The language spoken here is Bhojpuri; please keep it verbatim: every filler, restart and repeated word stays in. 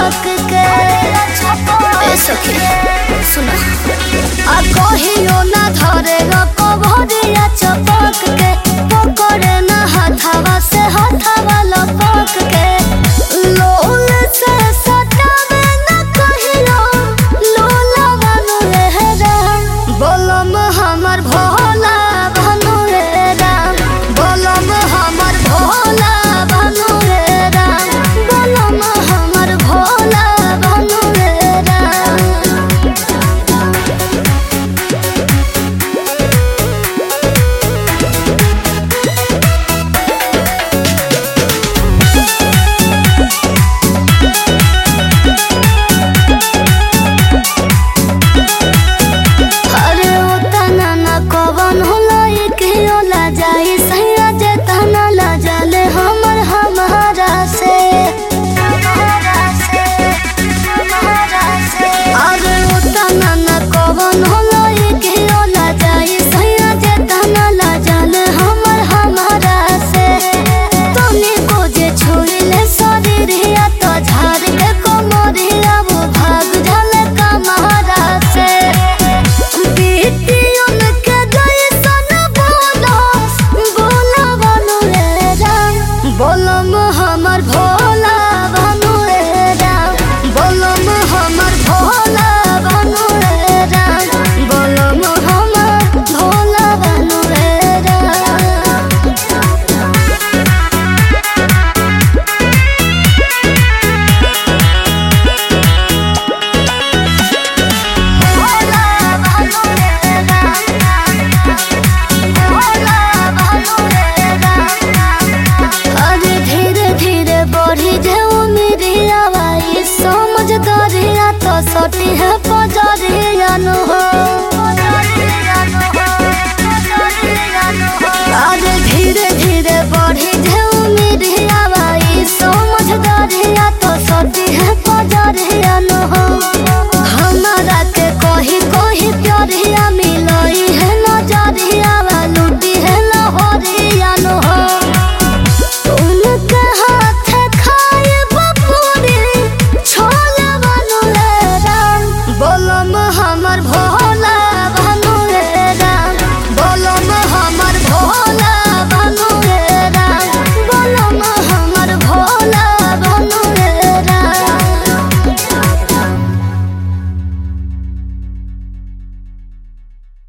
चपक के ए सखी सुना आ कहियो ना धरे रको भरिया चपक के पकड़े ना हाथवा से हाथवा लपक के लोल से सटावे ना कहियो लोला बनू रे राम बोलम हमर भोला बनू रे राम बोलम हमर भोला बनू रे राम बोलम हमर भोला बनू रे राम कवन होला एक होला जाई सैया जे तना ला जाले हमर हमारा से हमारा से हमारा से अरे ओ तना ना कवन होला एक होला जाई सैया जे तना ला जाले हमर हमारा से तनी को जे छोइले शरीरिया तो झाड़ के कोमरिया वो भाग जाले कमारा से बोलम हमर भोला बनू रे राम बोलम हमर भोला बनू रे राम बोलम हमर भोला बनू रे राम भोला बनू रे राम भोला बनू रे राम धीरे धीरे बढ़ी जाओ मेरी आवाज़ समझ दरिया तो सटी है।